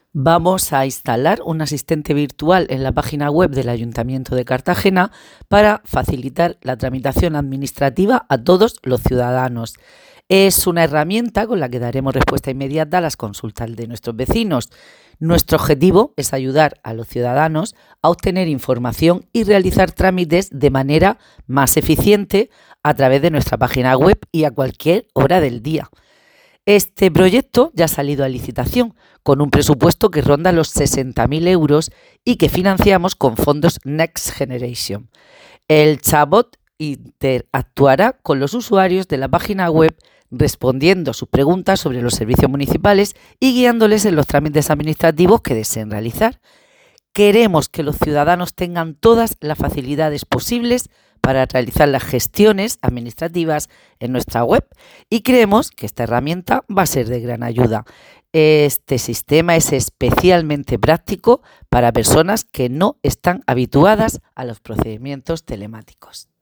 Vamos a instalar un asistente virtual en la página web del Ayuntamiento de Cartagena para facilitar la tramitación administrativa a todos los ciudadanos. Es una herramienta con la que daremos respuesta inmediata a las consultas de nuestros vecinos. Nuestro objetivo es ayudar a los ciudadanos a obtener información y realizar trámites de manera más eficiente a través de nuestra página web y a cualquier hora del día. Este proyecto ya ha salido a licitación con un presupuesto que ronda los 60.000 euros y que financiamos con fondos Next Generation. El chatbot interactuará con los usuarios de la página web respondiendo sus preguntas sobre los servicios municipales y guiándoles en los trámites administrativos que deseen realizar. Queremos que los ciudadanos tengan todas las facilidades posibles para realizar las gestiones administrativas en nuestra web y creemos que esta herramienta va a ser de gran ayuda. Este sistema es especialmente práctico para personas que no están habituadas a los procedimientos telemáticos.